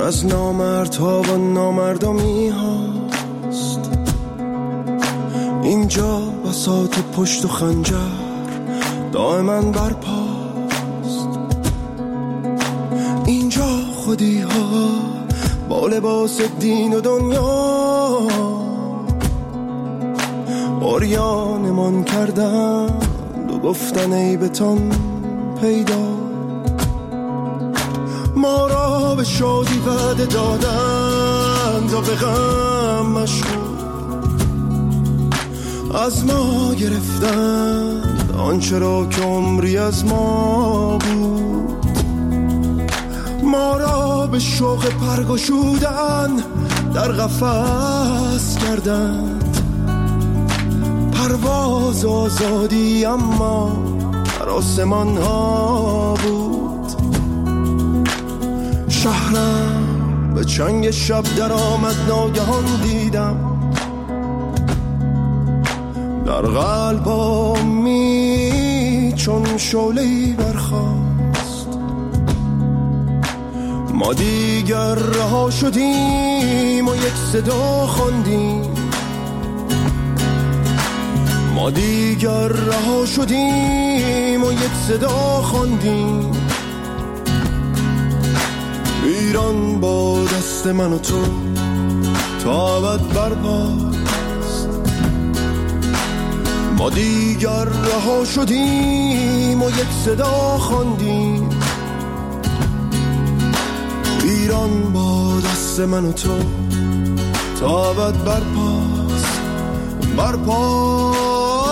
پر از نامردها و نامردمی هاست. اینجا بساط پشت و خنجر دائما برپاست. اینجا خودی ها با لباس دین و دنیا عریانمان کردند و گفتن ای بتان پیدا. ما را به شادی وعده دادند تا به غم مشغول، از ما گرفتند آنچه را که عمری از ما بود. ما را به شوق پرگشودن در قفس کردند، پرواز آزادی اما در آسمان ها بود. شهرم به چنگ شب در آمد، ناگهان دیدم در قلبامی چون شعله‌ای برخاست. ما دیگر رها شدیم و یک صدا خواندیم، ما دیگر رها شدیم و یک صدا خواندیم. ایران با دست من و تو تا ابد برپاست. ما دیگر رها شدیم و یک صدا خواندیم. ایران با دست من و تو تا ابد برپاست، برپاست.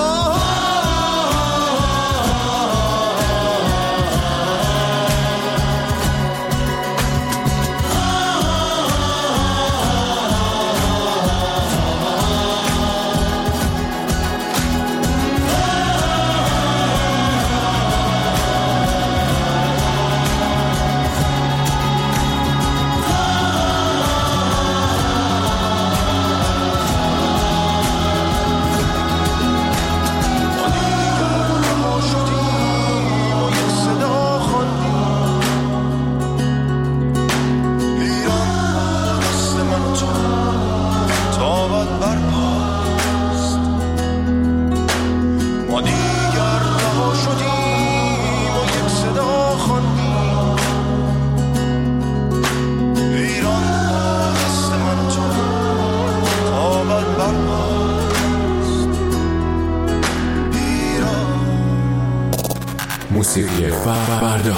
موسیقی فردا.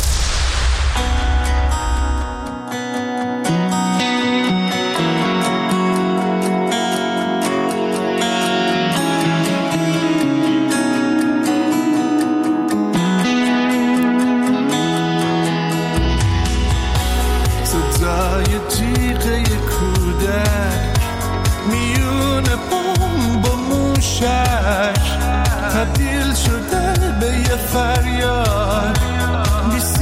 صدای تیغه کودک میون بمب و موشک تبدیل شده به یه فریاد.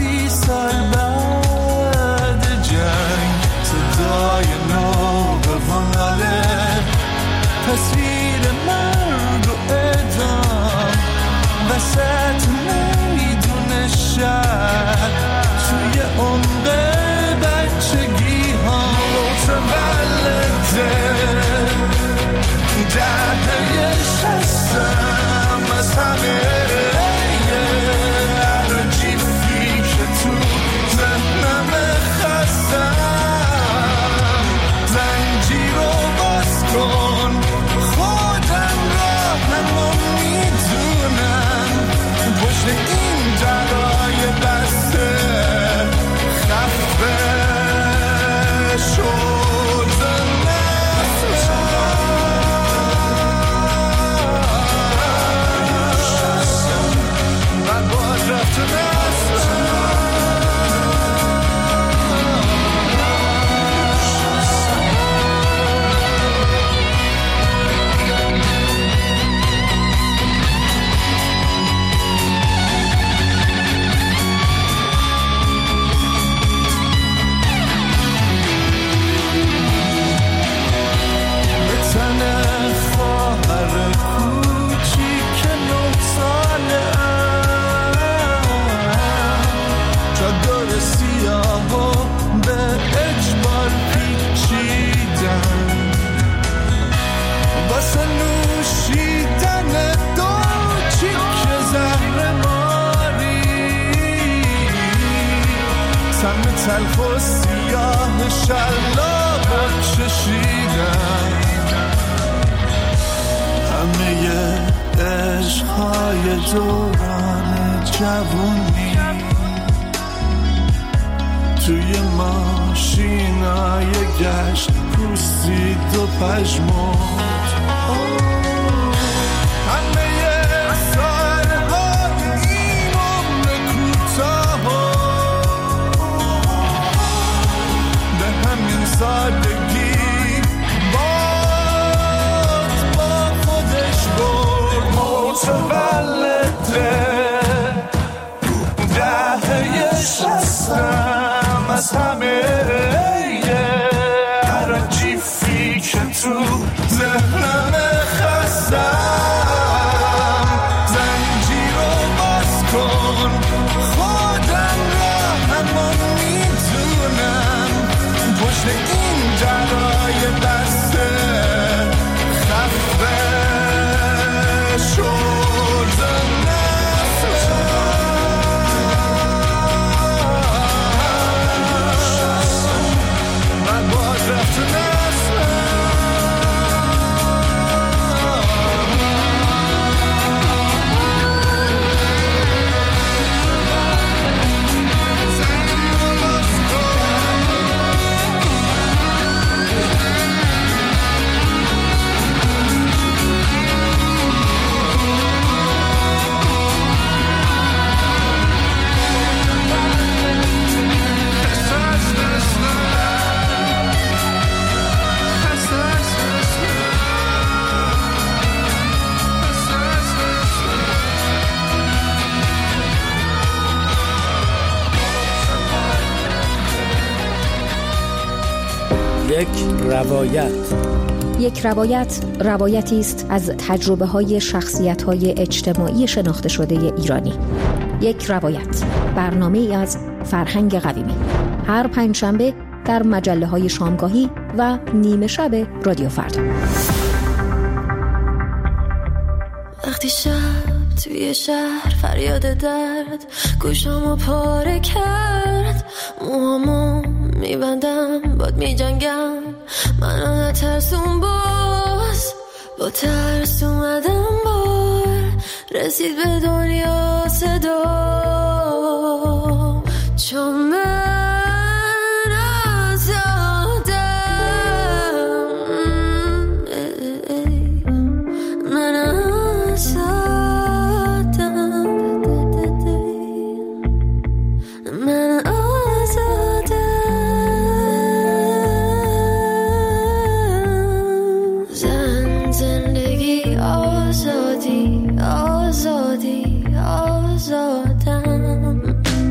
تلخ و سیاه شلاق چشیدم، همه عشقهای دوران جوونی توی ماشینای گشت پوسید و پژمرد. همه سالهای این عمر کوتاه به همین سادگی با خودش برد. متولده دهه 60 از همه هر جیفی که تو ذهنم خستم، زنجیر رو باز کن خودم را همان میدونم، پشت این درای بسته خفه شدم. یک روایت روایتی است از تجربه‌های شخصیت‌های اجتماعی شناخته شده ایرانی. یک روایت، برنامه‌ای از فرهنگ قویمی، هر پنجشنبه در مجله‌های شامگاهی و نیمه شب رادیو فردا. وقتی شب توی شهر فریاد درد گوشامو پاره کرد، موهامو میبندم باد میجنگم، منو نترسون باز، با ترس اومدم بار، رسید به دنیا صدا، چون من آزادم، من آزادم، من زندگی آزادی آزادی آزادم،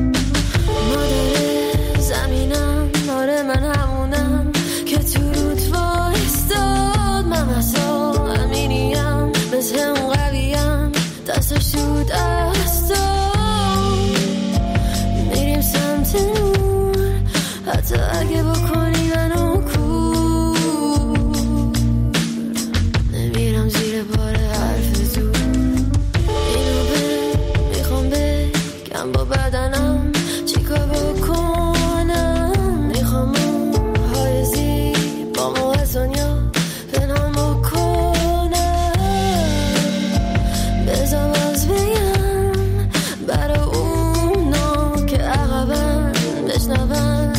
مادر زمینم، آره من همونم که تو رود وایستاد، من مثلا امینیم، مثل اون قویم، دستش تو دستم، میریم سمت نور، حتی اگه بکنی منو با بدنم چیکار بکنم، میخوام موهای زیبامو از دنیا پنهان بکنم، بذار باز بگم برای اونا که عقبن بشنون،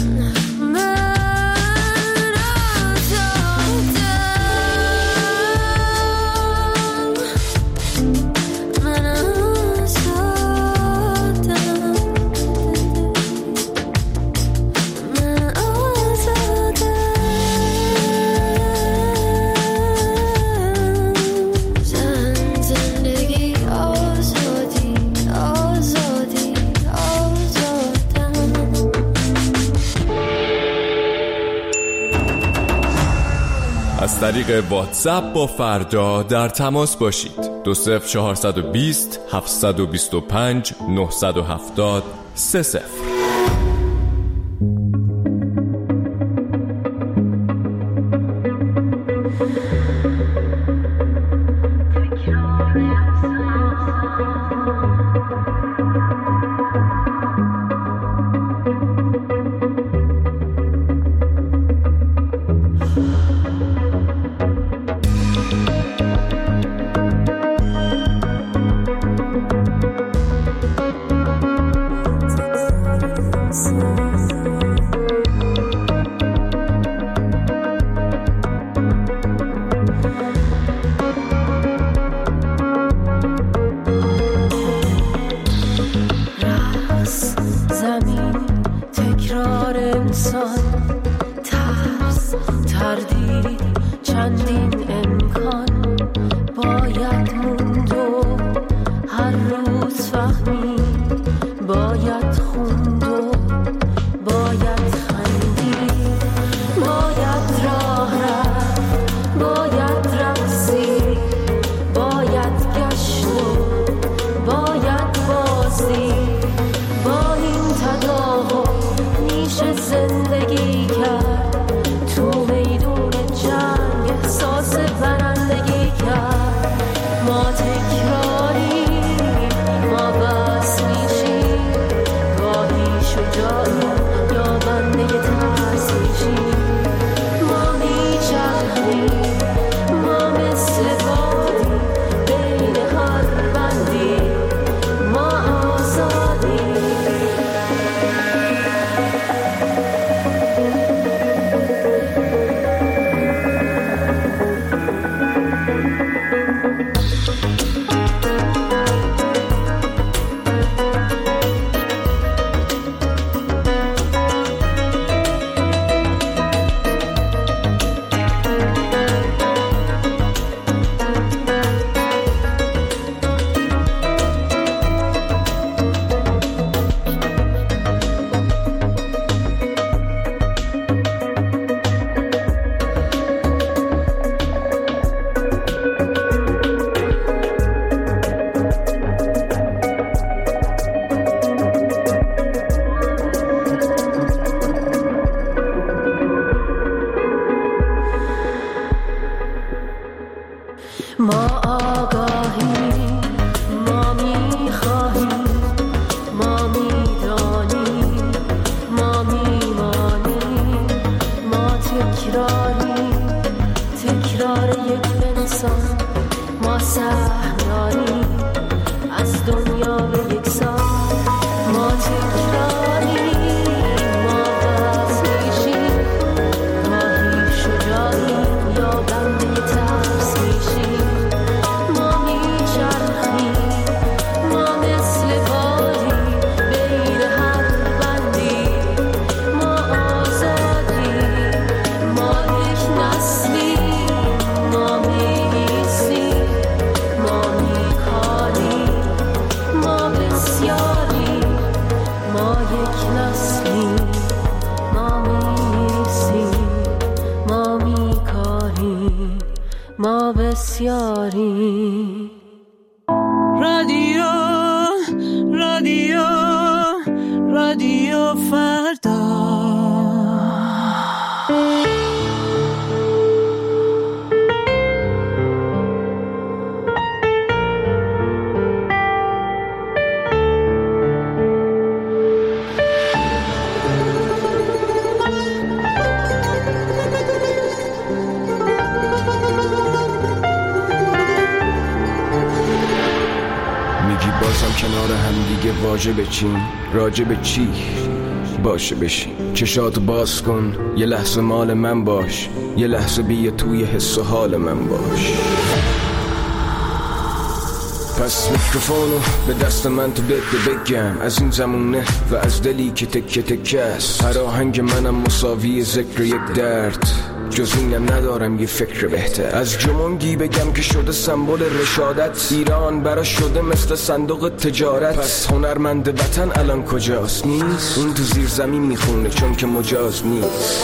از طریق واتساپ با فردا در تماس باشید. 20420 725 970 30. از دنیا به یک سال ما تکراری ما بس میشیم گاهی شجاعیم یا بنده ترس میشیم ما میچرخیم ما مثل بادی بین هر بندی ما آزادیم ما یک نسلیم ما میسیم ما میکاریم ما بسیاریم ما یک نسلیم ما میسیم ما میکاریم ما بسیاریم رادیو رادیو رادیو فردا میگی بازم کنار هم دیگه واجه بچین راجه به چی باشه بشین چشاتو باز کن یه لحظه مال من باش یه لحظه بیا توی حس و حال من باش پس میکروفونو به دست من تو بده بگم از این زمونه و از دلی که تکه تکه است هر آهنگ منم مساوی ذکر یک درد جز اینم ندارم یه فکر بهتر از جمونگی بگم که شده سمبل رشادت ایران برا شده مثل صندوق تجارت پس هنرمند وطن الان کجاست نیست اون تو زیر زمین میخونه چون که مجاز نیست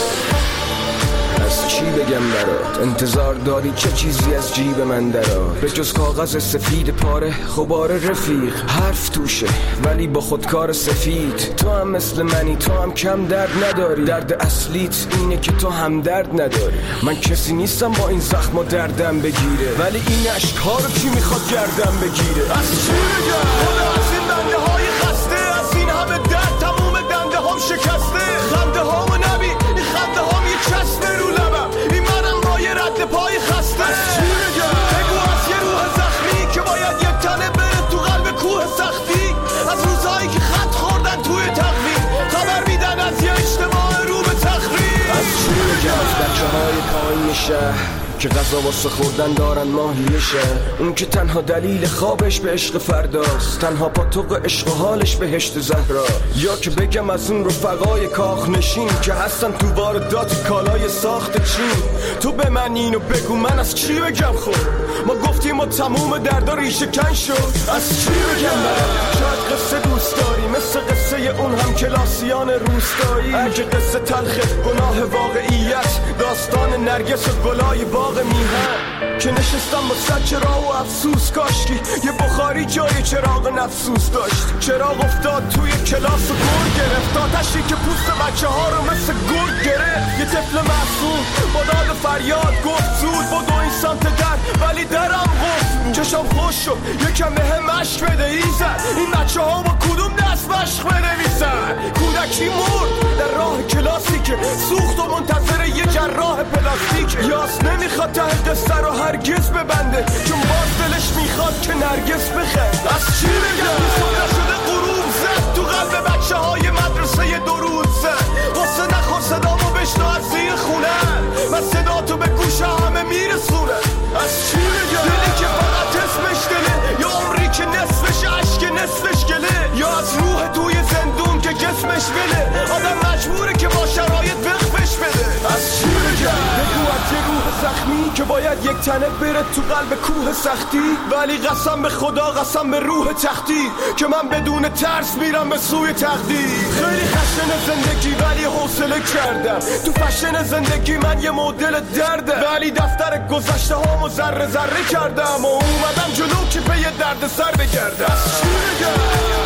از چی بگم برات انتظار داری چه چیزی از جیب من درات به جز کاغذ سفید پاره خبار رفیق حرف توشه ولی با خودکار سفید تو هم مثل منی تو هم کم درد نداری درد اصلیت اینه که تو هم درد نداری من کسی نیستم با این زخم و دردم بگیره ولی این اشک‌ها رو کی میخواد گردم بگیره از چی بگم خدا از این دنده های خسته از این همه درد تموم دنده هم شکسته خنده ها و نبی این خنده ها یه چسبه رو لبم این منم با یه رد پای خسته از چی بگم بگو از یه روح زخمی که باید یک تنه بره تو قلب کوه سختی از روزهایی که خط خوردن توی تقویم خبر میدن از یه اجتماع رو به تخریب از چی بگم از بچه های پایین شهر که غذا واسه خوردن دارن ماهیشه اون که تنها دلیل خوابش به عشق فرداست تنها پاتوق عشق و حالش بهشت زهرا یا که بگم از اون رفقای کاخ نشین که هستن تو واردات کالای ساخت چین تو به من اینو بگو من از چی بگم خود ما گفتیم ما تموم دردا ریشه کن شد از چی بگم شاید قصه دوست داری مثل قصه اون هم کلاسیان روستایی اگه قصه تلخ گناه واقعیت داستان نرگس و گلای باغ میهن که نشستم با صد چراغ و افسوس کاشکی یه بخاری جای چراغ نفسوس داشت چراغ افتاد توی کلاس و گل گرفت آتشی که پوست بچه ها رو مثل گل گرفت یه طفل معصوم با داد فریاد گفت زود بدو این سمت در ولی درم قفل چشم خوش شد یکم به هم مشک بده ایزن این بچه ها با کدوم دست مشق بنویسن کودکی مرد در راه کلاسی که سوخت و منتظر یه جراح پلاستیک یاس نمیخواد ته دسته رو هرگز ببنده چون باز دلش میخواد که نرگس بخند از چی بگم صبح شده غروب زد تو قلب بچه های مدرسه درود زد واسه نخور صدامو بشنو از زیر خونن من صدا تو به گوش همه میرسونه از چی بگم دلی که فقط اسمش دله یا عمری که نصفش عشق نصفش گله یا از روح توی زندون که جسمش بله آدم مجبوره که با شرایط وقفش بده از چی بگم بگو از یه روح زخمی که باید یک تنه بره تو قلب کوه سختی ولی قسم به خدا قسم به روح تختی که من بدون ترس میرم به سوی تقدیر خیلی خشن زندگی ولی حوصله کردم تو فشن زندگی من یه مدل درده ولی دفتر گذشته هامو ذره ذره کردم و اومدم جلو که به یه درد سر بگردم از چی بگم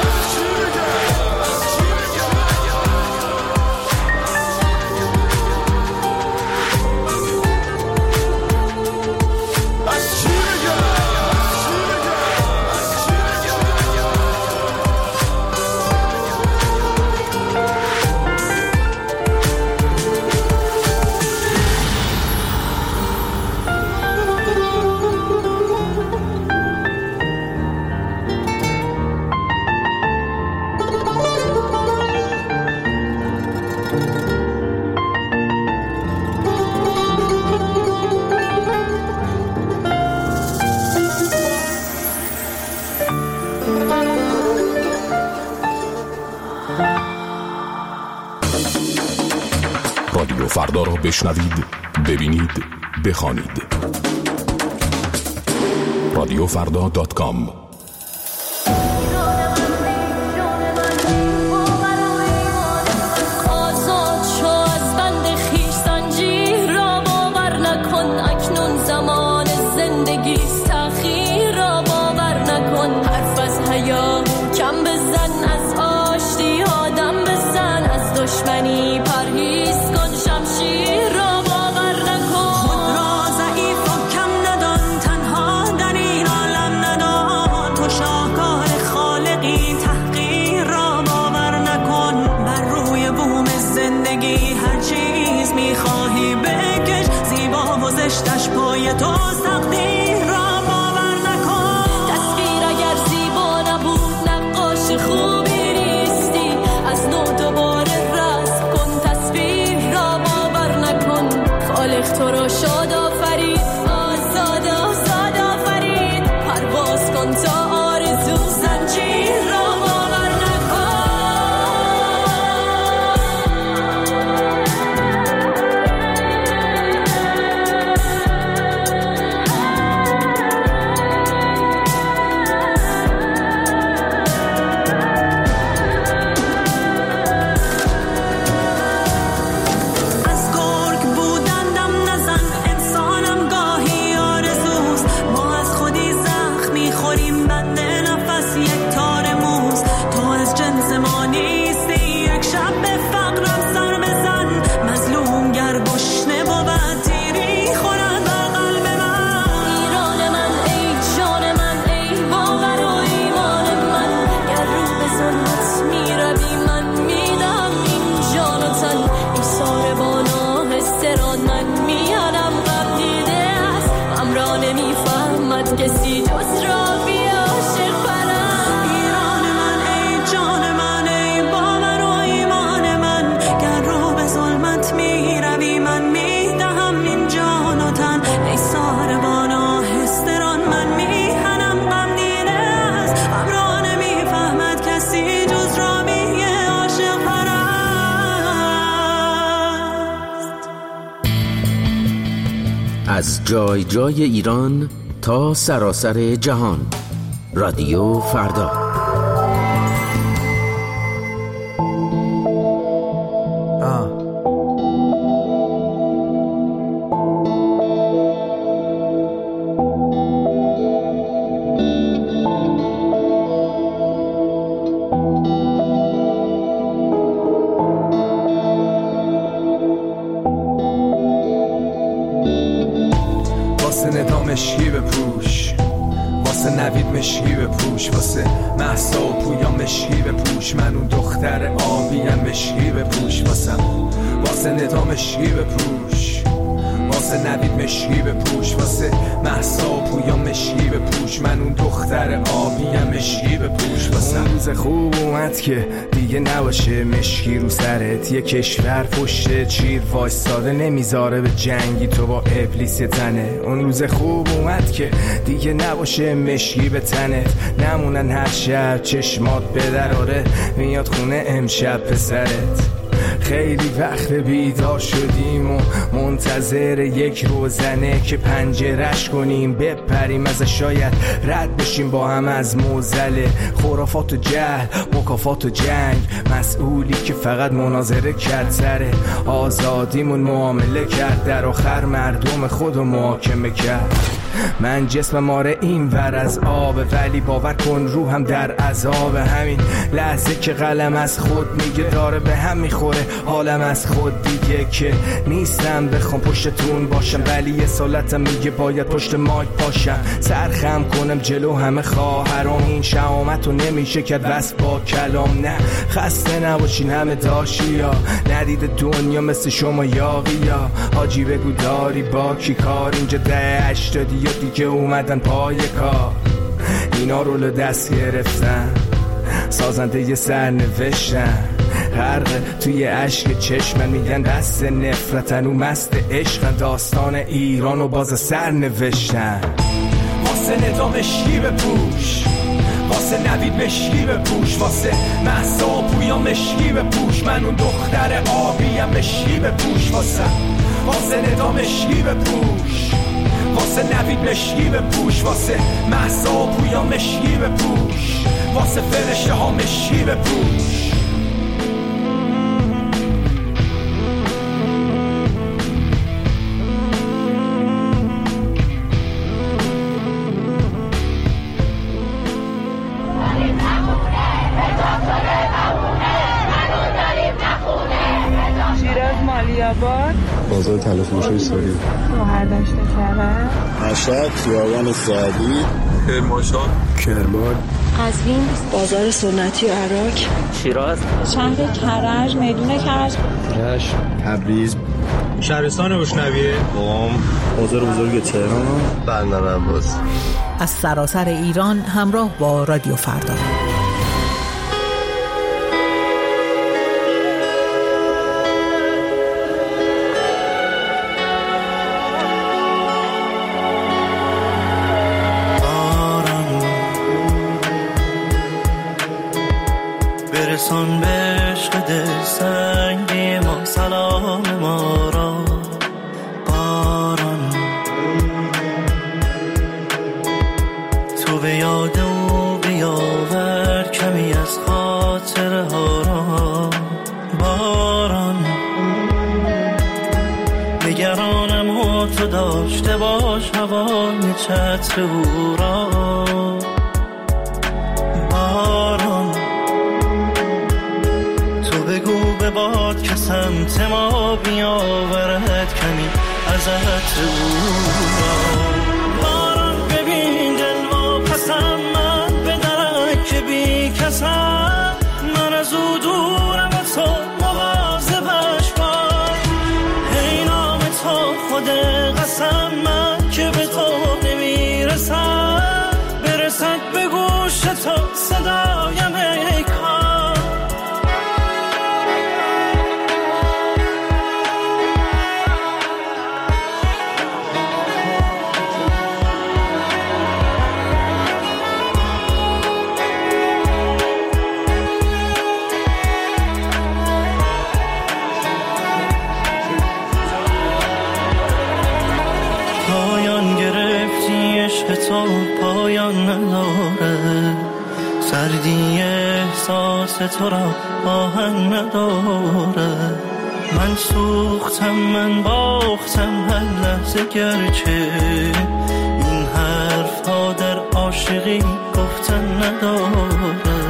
رادیو فردا را بشنوید، ببینید، بخوانید. radiofrda.com. از جای جای ایران تا سراسر جهان، رادیو فردا. مشکی بپوش، واسه نوید مشکی بپوش، واسه مهسا و پویا مشکی بپوش، من اون دختر آبیم مشکی بپوش، واسه ندا مشکی بپوش، واسه نوید مشکی بپوش، واسه مهسا و پویا مشکی بپوش، من اون دختر آبیم مشکی بپوش. اون روز خوب اومد که دیگه نباشه مشکی رو سرت، یه کشور پشت چیر وایستاده نمیذاره به جنگی تو با ابلیس تنه. اون روز خوب اومد که دیگه نباشه مشکی به تنت، نمونن هر شب چشمات به دراره، میاد خونه امشب پسرت. خیلی وقت بیدار شدیم و منتظر یک روزنه که پنجرش کنیم بپریم از شاید رد بشیم با هم از موزل خرافات و جهل، مکافات و جنگ، مسئولی که فقط مناظره کرد سر آزادیمون معامله کرد، در آخر مردم خودو محاکمه کرد. من جسمم آره این ور از آبه، ولی باور کن روحم در عذاب. همین لحظه که قلم از خود میگه داره به هم میخوره حالم از خود دیگه، که نیستم بخوام پشتتون باشم، ولی یه سالتم میگه باید پشت مایک باشم، سرخم کنم جلو همه خواهرام. این شهامتو نمیشه کرد وصف با کلام. نه خسته نباشین همه داشیا، ندید دنیا مثل شما یاقیا. حاجی بگو داری با کی کار، اینجا 80 یا دیگه اومدن پای کار، اینا رول دست گرفتن، سازنده یه سر نوشتن، غرق توی عشق چشمن، میگن دست نفرتن و مست عشقن، داستان ایران و باز سر نوشتن. واسه ندا مشکی بپوش، واسه واسه نوید مشکی بپوش، واسه مهسا و پویا مشکی بپوش، من اون دختر آبیم مشکی بپوش، واسه ندا مشکی بپوش، واسه نوید مشکی بپوش، واسه مهسا و پویا مشکی بپوش، واسه فرشته ها مشکی بپوش. بازار طلا فروشی سوری، مهردشت کرد، مشهد، خیابان سعدی، کرمانشاه، کرمان، قزوین، بازار سنتی و عراق، شیراز، شهر کرج، میدون کرج، رشت، تبریز، شهرستان روشنویه، قم، بازار بزرگ تهران، بندر عباس. از سراسر ایران همراه با رادیو فردا. برسان به عشق دل سنگی ما سلام ما را، باران تو به یاد او بیاور کمی از خاطره ها را، باران نگرانم و تو داشته باش هوای چتر او را، باران بگو به باد که سمت ما بیاورد کمی از عطر او را، باران ببین دل واپسم من به درک بی کسم، من از او دورم و تو مواظبش باش، ای نام تو خود قسم من که به تو نمیرسم، برسد به گوش تو صدایم ای کار. تو پایان نداره، سردی احساس تو را آهن نداره، من سوختم من باختم هر لحظه، گرچه این حرف ها در عاشقی گفتن نداره.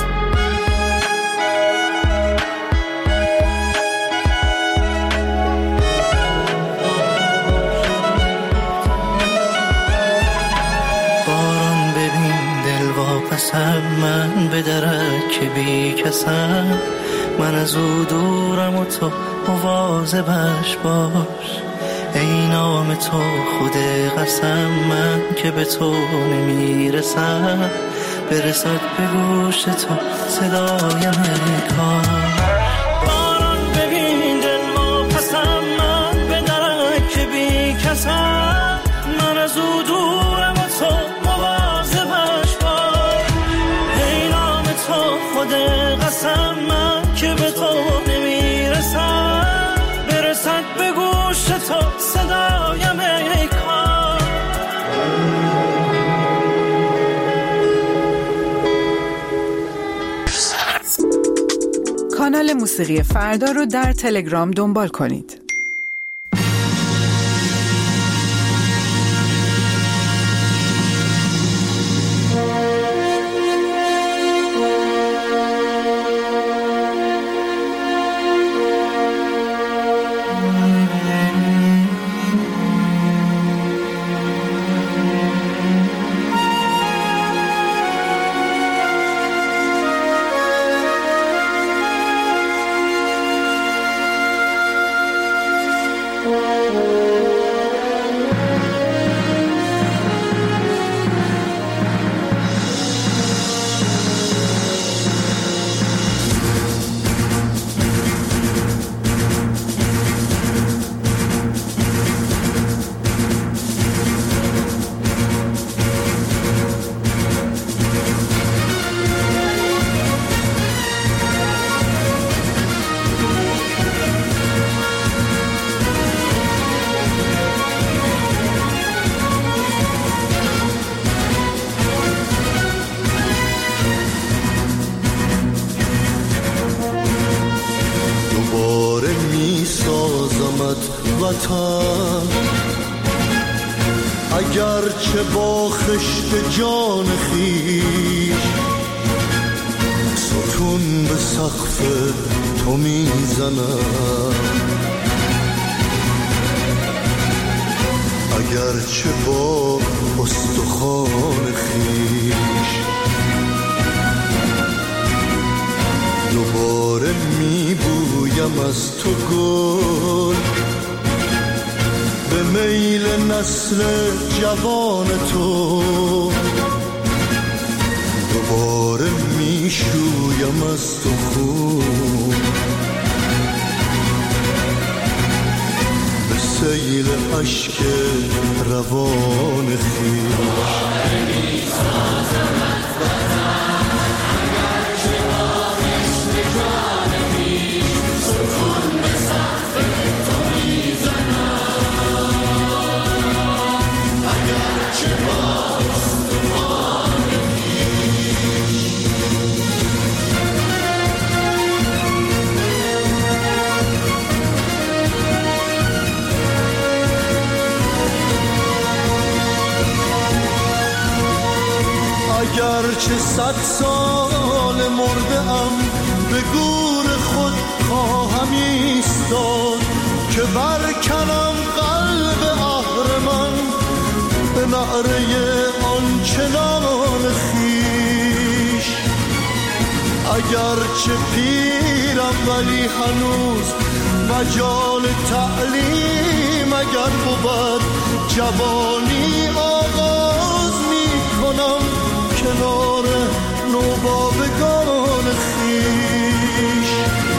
من به درک بی کسم، من از او دورم و تو مواظبش باش، ای نام تو خود قسم من که به تو نمیرسم، برسد به گوش تو صدایم ای کار. باران ببین دل واپسم من به درک بی کسم، من از او دورم و تو مواظبش باش، ای نام تو خود قسم من که به تو نمیرسم، برسد به گوش تو صدایم ای کار. کانال موسیقی فردا رو در تلگرام دنبال کنید. وطن، اگرچه با خشت جان خویش ستون به سقف تو میزنم، اگرچه با استخوان خویش دوباره میبویم از تو گل، به میل نسل جوان تو دوباره میشویم از تو خون، به سیل عشق روان خویش. اگرچه 100 سال مرده‌ام به گور خود خواهم ایستاد، که برکنم قلب اهرمن به نعره آنچنان خویش. اگرچه پیرم ولی هنوز مجال تعلیم اگر بود، جوانی آغاز می کنم کنار نوباوگان خویش.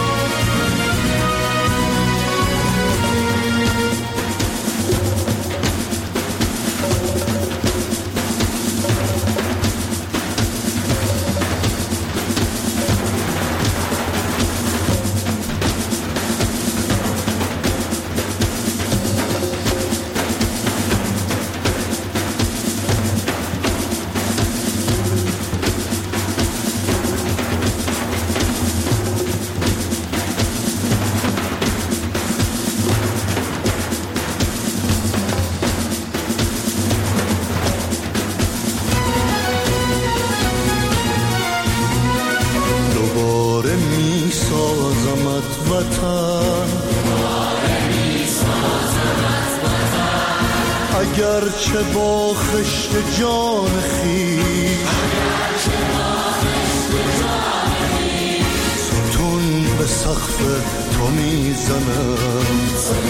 اگرچه با خشت جان خویش ستون به سقف تو میزنم،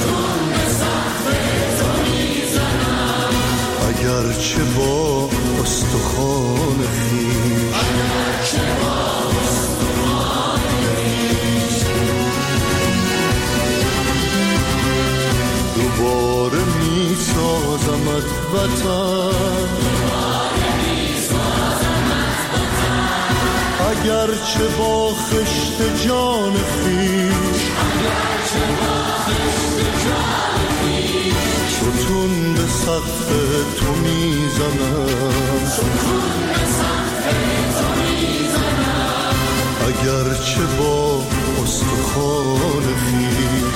اگرچه با استخوان خویش دوباره میسازمت وطن، اگرچه با خشت جان خویش ستون به سقف تو میزنم، اگرچه با استخوان خویش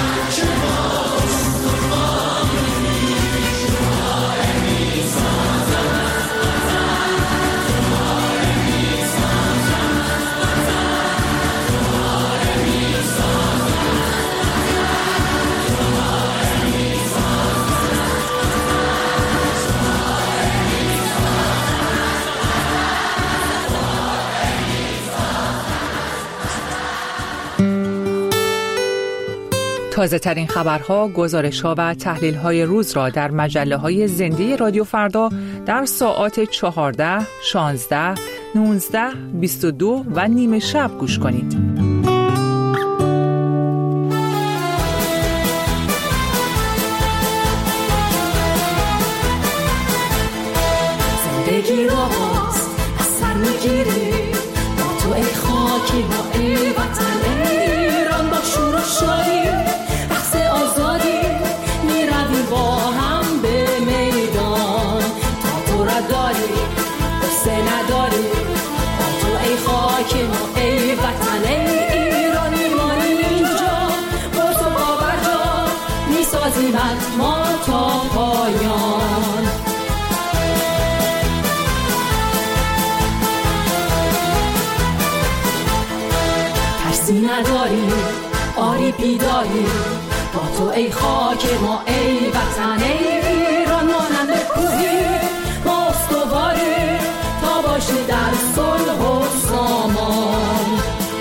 تازه ترین خبرها، گزارش‌ها و تحلیل‌های روز را در مجله‌های زنده رادیو فردا در ساعات 14، 16، 19، 22 و نیم شب گوش کنید. زندگی را باز از سر می‌گیری، با تو ای خاکی با ای وطن ایران، با شور و شادی رقص آزادی میرویم با هم به میدان، تا تو را داری قصه نداری، با تو ای خاکی ما ای وطن ایران، میمانیم اینجا با تو باور جا میسازیم پایان. ترسی نداری، آری بیداری، با تو ای خاک ما، ای وطن ایران. مانند کوهی ما استواری، تا باشی در صلح و سامان.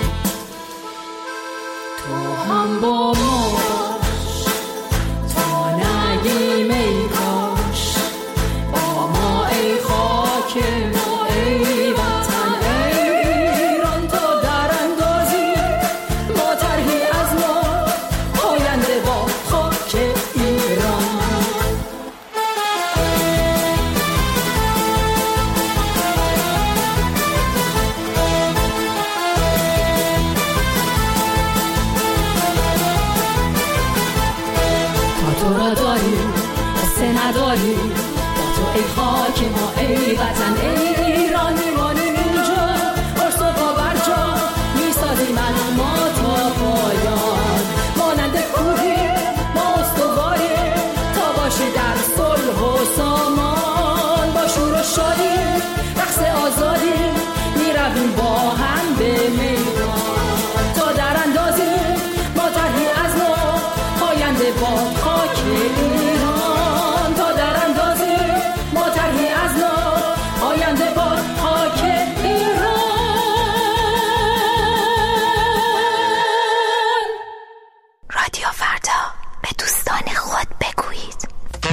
تو هم با ما باش تا نگیم ای کاش، با ما ای خاک ما، ای وطن ایران. تا در اندازی ما طرحی از ما، آینده با خاک ایران. تو را داری، قصه نداری، با تو ای خاک ما، ای وطن ایران. میمانیم اینجا، ارس و باور جا، میسازیم از ما تا پایان. مانند کوهی ما استواری، تا باشی در صلح و سامان. با شور و شادی، رقص آزادی، میرویم با هم به میدان. تا در اندازی ما طرحی از ما، آینده با خاک ایران. تا در اندازی ما طرحی از ما، آینده با خاک ایران. رادیو فردا، به دوستان خود بگویید.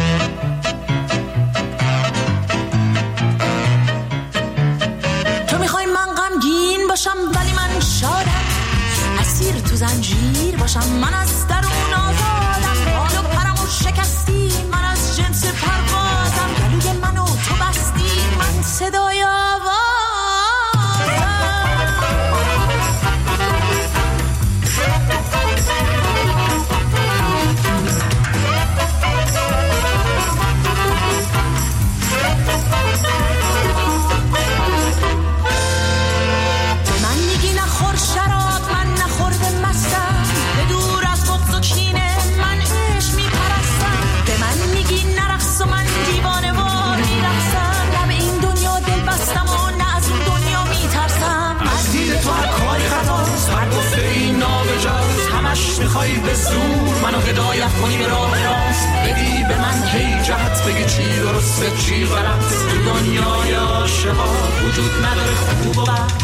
تو میخوای من غمگین باشم ولی من شادم، اسیر تو زنجیر باشم من از درون آزادم. بال و پرمو شکستی من از جنس پروازم، گلوی منو تو بستی من صدای آوازم. من میگی نخور شراب، من نخورده مستم، به دور از بغض و کینه من عشق میپرستم. به من میگی نرقص و من دیوانه وار میرقصم، نه به این دنیا دل بستم و نه از اون دنیا میترسم. از دید تو هر کاری خطاست، هر گفته این نابجاست. همش میخوای به زور منو هدایت کنی به راه راست، بدی به من هی جهت، بگی چی درسته چی غلط. تو دنیای عاشقا وجود نداره خوب و بد.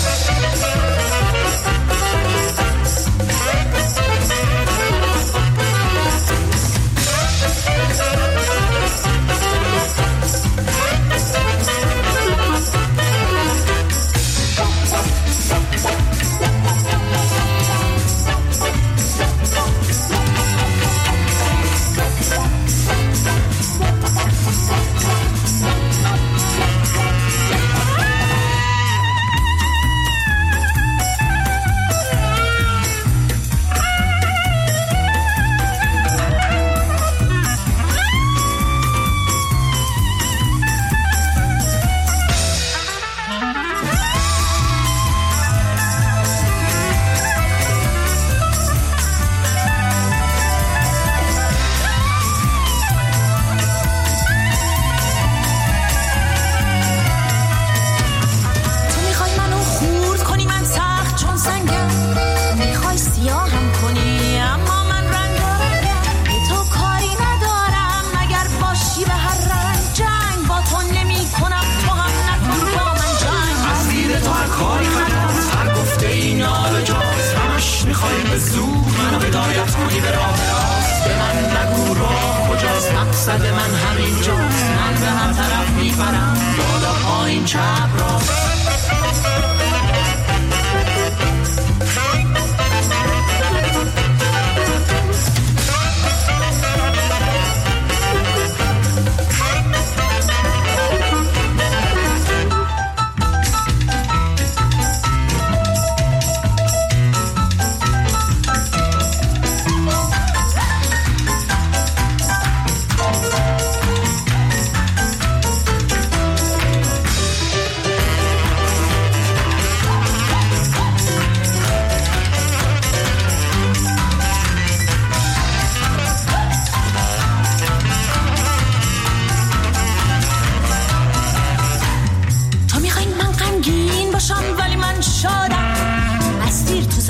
مقصد من همینجاست، من به هر طرف میبرم، بالا پایین چپ راست.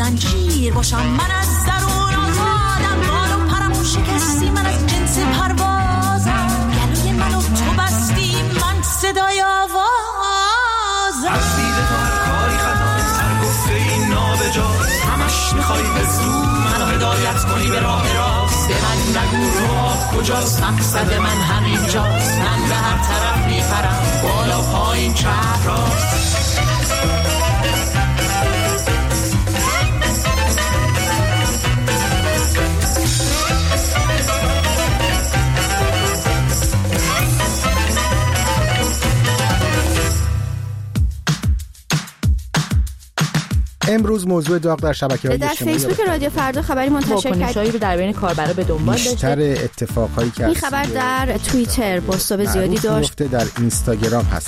زنجیر باشم، من از درون آزادم، بال و پرمو شکستی، من از جنس پروازم، گلوی منو تو بستی، من صدای آوازم. از دید تو هر کاری خطاست، هر گفته این نابجاست، همش میخوای به زور منو هدایت کنی به راه راست. به من نگو راه کجاست، مقصد من همینجاست، من به هر طرف میپرم، بالا پایین چپ راست. امروز موضوع داغ در شبکه‌های اجتماعی در فیسبوک رادیو فردا خبری منتشر کرد. واکنش‌هایی رو در بین کاربرا به دنبال داشته. بیشتر اتفاقایی که این خبر در توییتر بازتاب زیادی داشت. در اینستاگرام هست.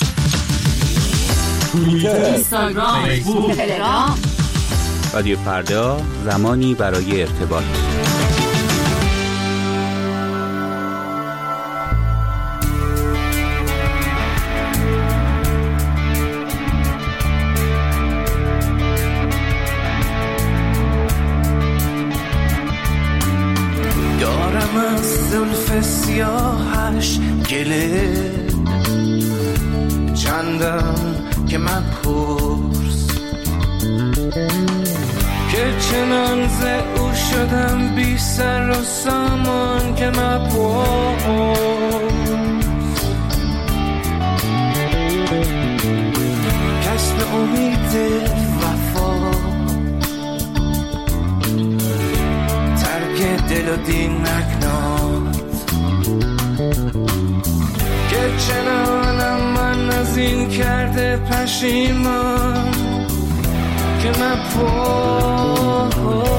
اینستاگرام، فیسبوک، تلگرام. رادیو فردا، زمانی برای ارتباط. زلف سیاهش گله چندم که من پرس که چنان ز او شدم بی سر و سامان که من پرس کسب امید وفا ترک دل و دین نکناد که چنانم من از این کرده پشیمان که من پرس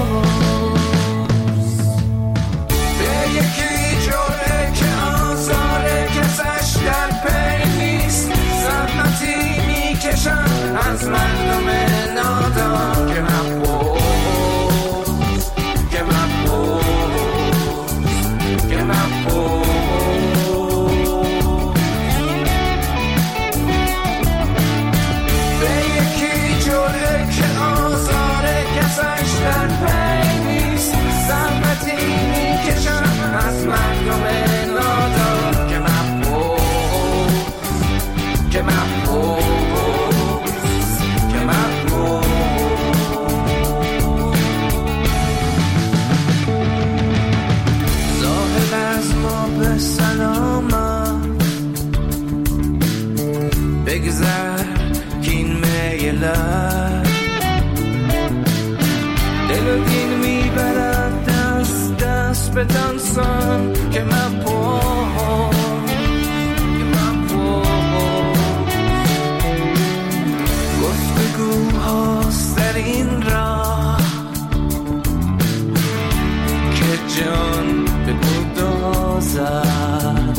به یکی جوره که آزاره کسش در پی نیست زحمتی میکشم از مردم نادان که من پرس در پی نیست زحمتی میکشم از مردم نادان که من پرس که من پرس که من پرس زاهد از ما به سلامت بگذر که این میلت دل و دین میبرد دست دست به دانسان که من پرس که من پرس گفتگوهاست در این راه که جان به گدازد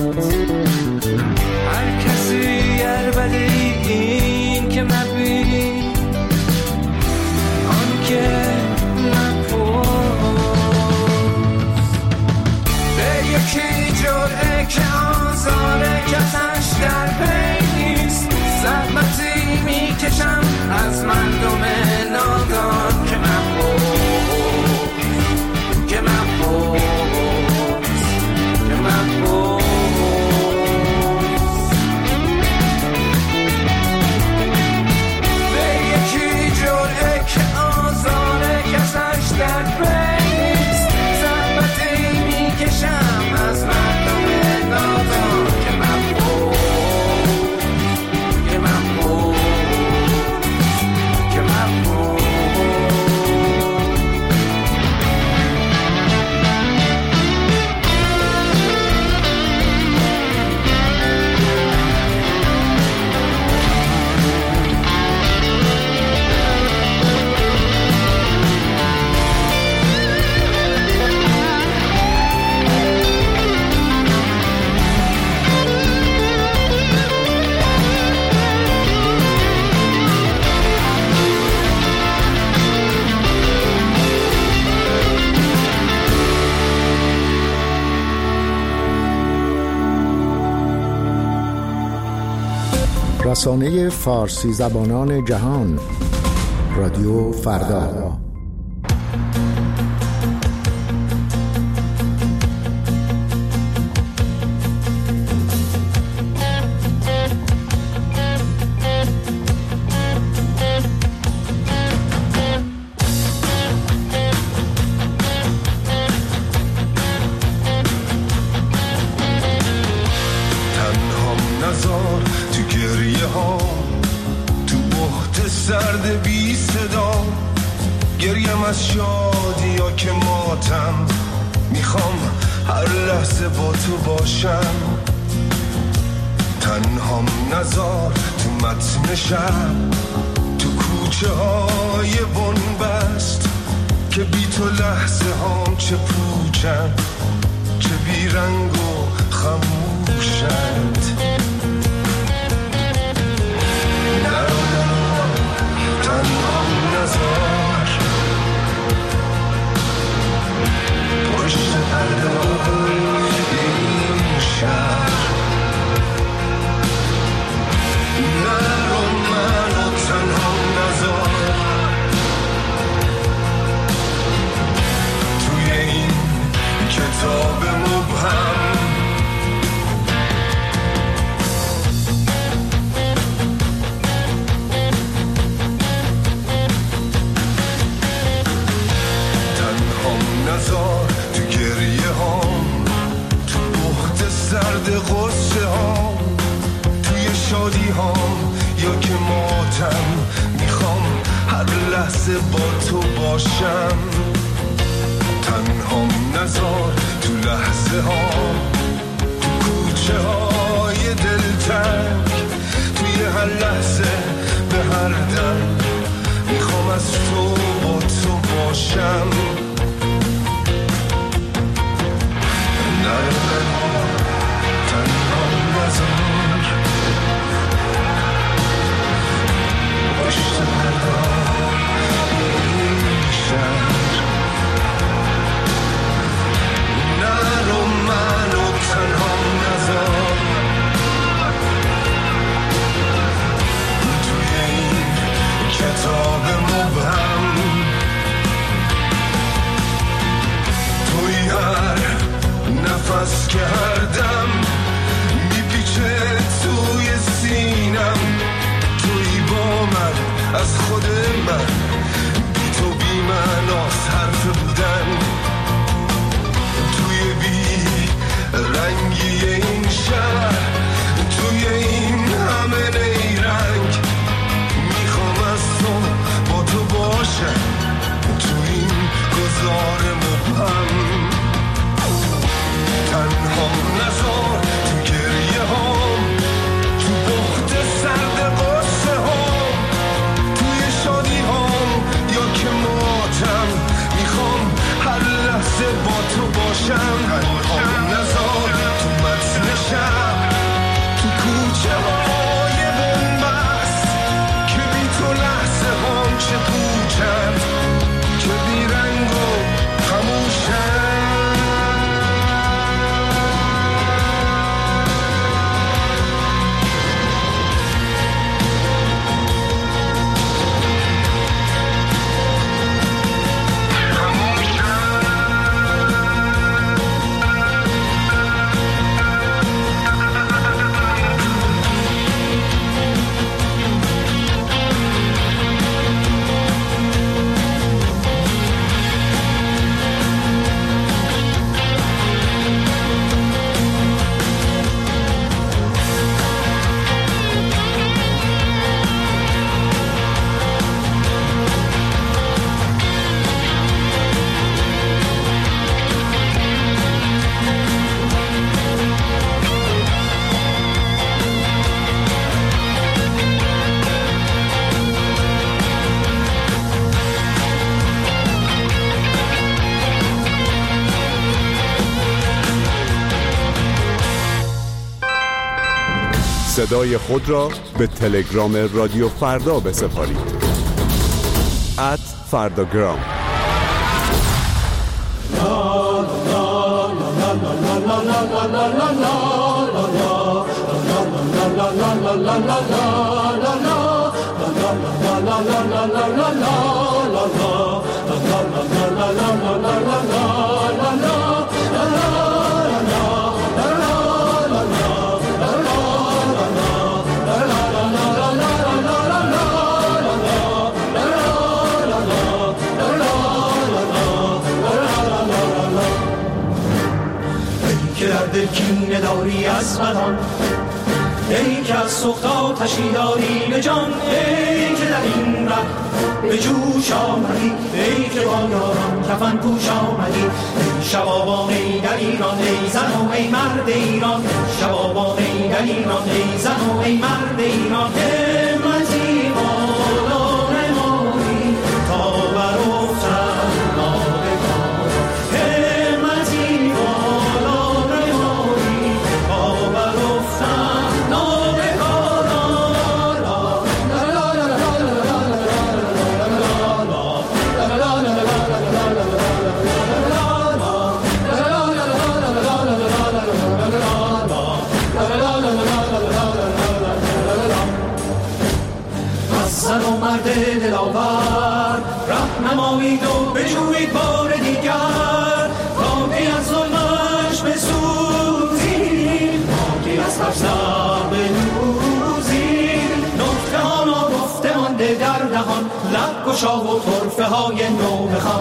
هر کسی عربده این که مبین آن که یکی جوره که آزاره کسش در پی نیست زحمتی میکشم از مردم نادان که من پرس که من پرس که من پرس به یکی جوره که آزاره کسش در پی نیست زحمتی میکشم از مردم نادان که من پرس که من پرس که من پرس رسانه فارسی زبانان جهان رادیو فردا سرد بی صدا، گریم از شادی یا که ماتم، میخوام هر لحظه با تو باشم. تنهام نزار تو متن شب، تو کوچه های بنبست، که بی تو لحظه هام چه پوچن، چه بی رنگ و خموشند. تنهام نزار پشت پرده این شهر، نرو منو تنهام نزار توی این کتاب مبهم. نزار تو گریه هام، تو بخت سرد غصه هام، توی شادی هام یا که ماتم، میخوام هر لحظه با تو باشم. تنهام نزار تو لحظه هام، تو کوچه های دلتنگ، توی هر لحظه به هر دم، میخوام از تو با تو باشم. تنهام نزار پشت پرده این شهر، نرو منو تنهام نزار توی این کتاب مبهم. توی هر نفس که هر دم میپیچه توی سینم، توی با من از خود من، بی تو بی معناست حرف بودن، توی بی رنگی این شهر، توی این همه نیرنگ، میخوام از تو با تو باشم، توی این گذار مبهم. تنهام نزار تو گریه هام، تو بخت سرد غصه هام، توی شادی هام یا که ماتم، میخوام هر لحظه با تو باشم. تنهام نزار تو متن شب، تو کوچه های بنبست، که بی تو لحظه هام چه پوچند، که بی رنگ و خموشند. صدای خود را به تلگرام رادیو فردا بسپارید. @فرداگرام. کینه داری از بدان، ای که از سوخت آتشی داری به جان، ای که در این به جوش آمدی ای که با یاران کفن پوش آمدی ای شبابان ای در ایران ای زن و ای مرد ایران شبابان ای در ایران ای زن و ای مرد ایران همتی بالا نمایی تا برافتن نابکار همتی بالا نمایی تا برافتن نابکار زن و مرد دلاور رهنمایید و بجویید بار دیگر تا که از ظلمش بسوزید تا که از ترسر بنوزید نکته ها ناگفته مانده در دهان لب گشا و طرفه های نو بخوان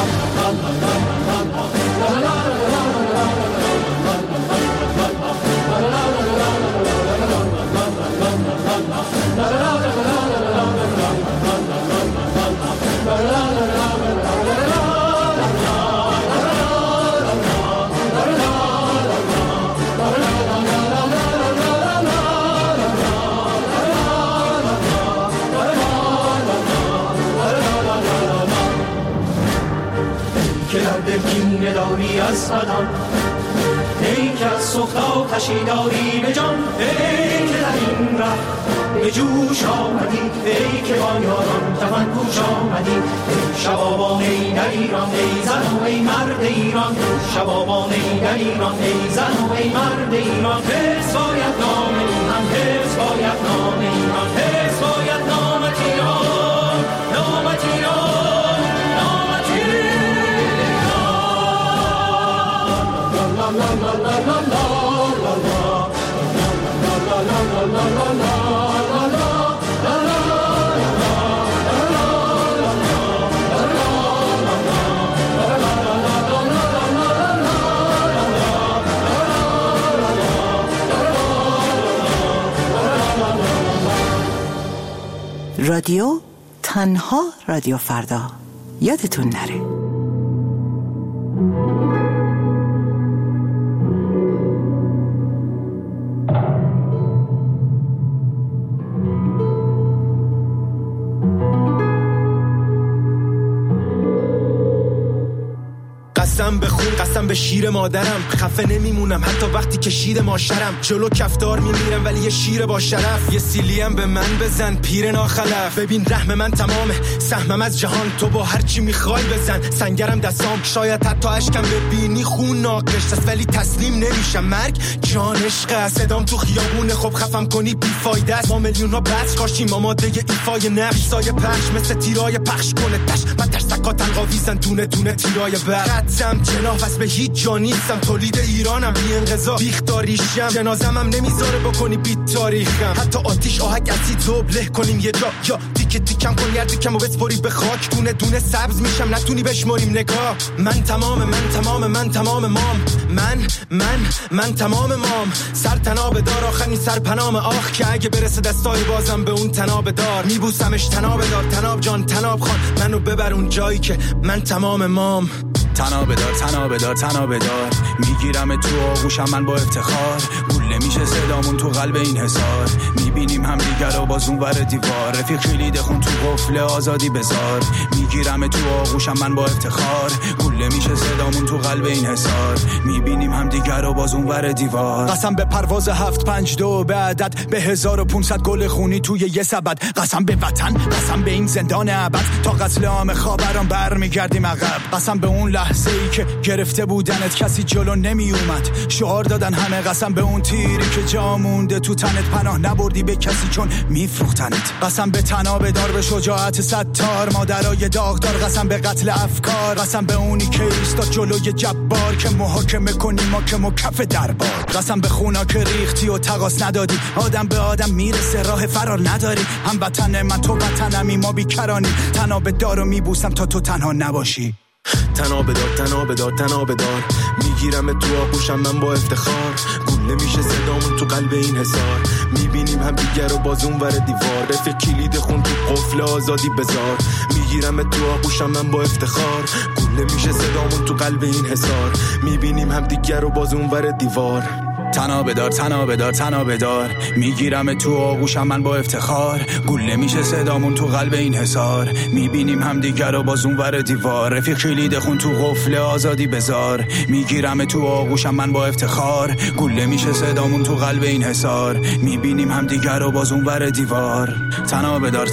که در دل کینه داری از بدان ای که از سخت آتشی داری به جان ای که در این ره به جوش آمدی ای که با یاران کفن پوش آمدی ای شبابان ای در ایران ای زن و ای مرد ایران شبابان ای در ایران ای زن و ای مرد ایران حفظ باید نام ایران حفظ باید نام ایران حفظ باید نامت ایران نامت ایران نامت رادیو تنها رادیو فردا یادتون نره. قسم به خون قسم به شیر مادرم خفه نمیمونم حتی وقتی که شیر ماشرم جلو کفتار میمیرم ولی یه شیر با شرف یه سیلیم به من بزن پیر ناخلف ببین رحم من تمامه سهمم از جهان تو با هر چی میخوای بزن سنگرم دستام شاید حتی اشکم ببینی خون ناقش است ولی تسلیم نمیشم مرگ جان عشق صدام تو خیابونه خب خفم کنی بیفایده است ما میلیون ها بس کاشیم آماده ایفای نقش سایه پخش مثل تیرای پخش کنه تش من ترسکا تنقاویزن دونه دونه تیرای برد خطم جناح از به هیچ جا نیستم تولید ایرانم بی انقضا بیختاریشم جنازم هم نمیذاره بکنی بیت تاریخم حتی آتیش آهک اسید زبله کنیم یه جا یا دیگه دیکم کن یه دیکم و بسپری به خاک دونه دونه سبز میشم نتونی بشماریم نگاه من تمام مام من تمام مام سر تناب دار آخرین سر پنام آخ که اگه برسه دستای بازم به اون تناب دار میبوسمش تناب دار تناب جان تناب خان منو ببر اون جایی که من تمام مام تناب دار میگیرم تو آغوشم من با افتخار گله میشه صدامون تو قلب این حصار میبینیم هم دیگر رو باز اون ور دیوار رفیق کلید خون تو قفل آزادی بذار میگیرم تو آغوشم من با افتخار گله میشه صدامون تو قلب این حصار میبینیم هم دیگر رو باز اون ور دیوار قسم به پرواز 752 به عدد به 1500 گل خونی توی یه سبد قسم به وطن قسم به این زندان ابد تا قتل عام خاوران برمیگردیم عقب قسم به اون لحظه‌ای که گرفته بودنت کسی جلو نمی اومد شعار دادن همه قسم به اون تیری که جا مونده تو تنت پناه نبردی به کسی چون میفروختنت قسم به تناب دار به شجاعت ستار مادرای داغدار قسم به قتل افکار قسم به اونی که ایستاد جلوی جبار که محاکمه کنی ما که مکف دربار قسم به خونا که ریختی و تقاس ندادی آدم به آدم میرسه راه فرار نداری هم وطن من تو وطنمی ما بیکرانی تناب دارو میبوسم تا تو تنها نباشی تنابدار میگیرم تو آغوشم من با افتخار، گوله میشه صدامون تو قلب این حصار، میبینیم هم دیگر رو باز اون ور دیوار، رفیق کلید خون تو قفل آزادی بذار، میگیرم تو آغوشم من با افتخار، گوله میشه صدامون تو قلب این حصار، میبینیم هم دیگر رو باز اون ور دیوار. تنابدار میگیرم تو آغوشم من با افتخار، گوله میشه صدامون تو قلب این حصار، میبینیم هم دیگر رو باز اون ور دیوار، رفیق کلید خون تو قفل آزادی بذار، میگیرم تو آغوشم من با افتخار، گوله میشه صدامون تو قلب این حصار، میبینیم هم دیگر رو باز اون ور دیوار. تنابدار